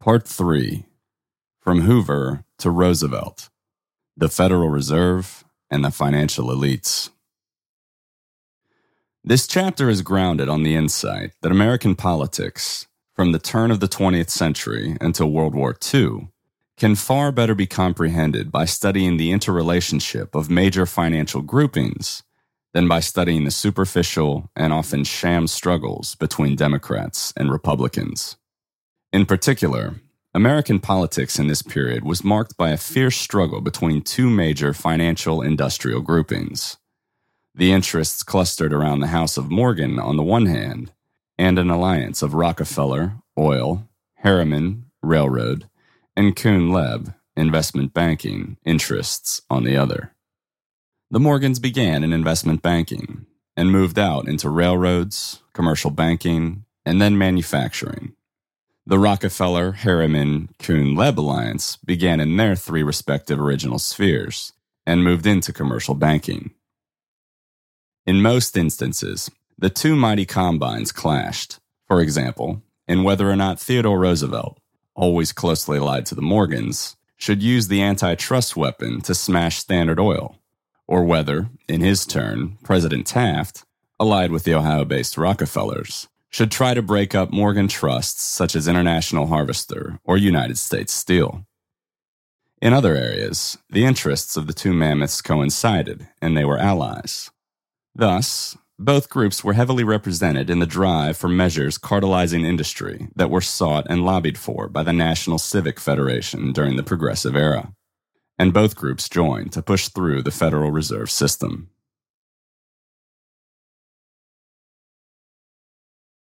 Part 3. From Hoover to Roosevelt. The Federal Reserve and the Financial Elites. This chapter is grounded on the insight that American politics, from the turn of the 20th century until World War II, can far better be comprehended by studying the interrelationship of major financial groupings than by studying the superficial and often sham struggles between Democrats and Republicans. In particular, American politics in this period was marked by a fierce struggle between two major financial industrial groupings. The interests clustered around the House of Morgan on the one hand, and an alliance of Rockefeller, oil, Harriman, railroad, and Kuhn-Loeb, investment banking, interests on the other. The Morgans began in investment banking and moved out into railroads, commercial banking, and then manufacturing. The Rockefeller, Harriman, Kuhn-Loeb alliance began in their three respective original spheres and moved into commercial banking. In most instances, the two mighty combines clashed, for example, in whether or not Theodore Roosevelt, always closely allied to the Morgans, should use the antitrust weapon to smash Standard Oil, or whether, in his turn, President Taft, allied with the Ohio-based Rockefellers, should try to break up Morgan trusts such as International Harvester or United States Steel. In other areas, the interests of the two mammoths coincided, and they were allies. Thus, both groups were heavily represented in the drive for measures cartelizing industry that were sought and lobbied for by the National Civic Federation during the Progressive Era, and both groups joined to push through the Federal Reserve System.